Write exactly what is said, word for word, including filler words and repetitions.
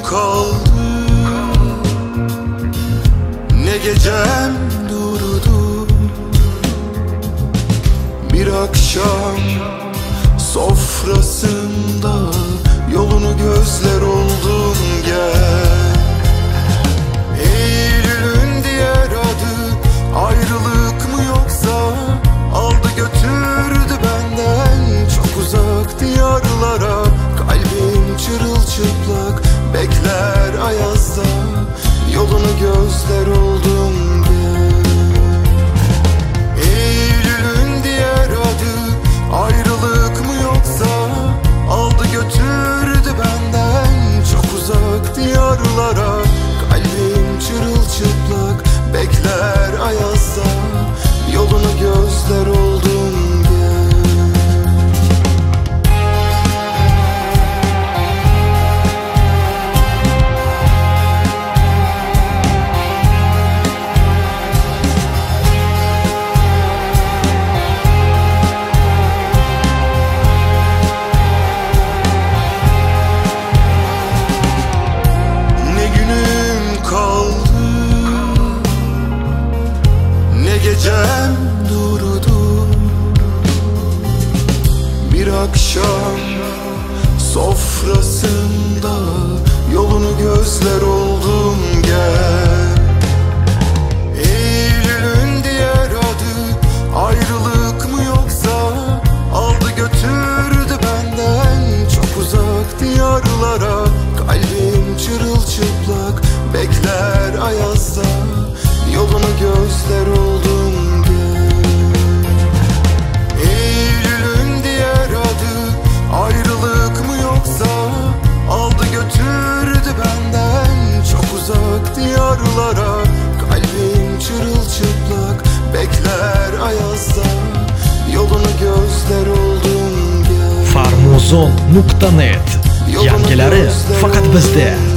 kaldı, ne gecem durdu. Bir akşam sofrasında yolunu gözler oldun gel. Eylül'ün diğer adı ayrılık mı yoksa, aldı götürdü benden çok uzak diyarlara. Kalbim çırılçıplak bekler ayazda, yolunu gözler oldum gel. Eylül'ün diğer adı ayrılık mı yoksa, aldı götürdü benden çok uzak diyarlara. Kalbim çırılçıplak bekler ayazda, yolunu gözler oldum gel. Ne günüm kaldı, ne gecem durdu. Bir akşam sofrasında yolunu gözler oldum gel. Eylül'ün diğer adı ayrılık mı yoksa, aldı götürdü benden çok uzak diyarlara. Kalbim çırılçıplak bekler ayazda, yolunu gözler oldum gel. Eylül'ün diğer adı ayrılık mı yoksa, aldı götürdü benden çok uzak diyarlara. Kalbim çırılçıplak bekler ayazda, yolunu gözler oldum gel. farmuzon nuqta net, yangilari faqat bizda.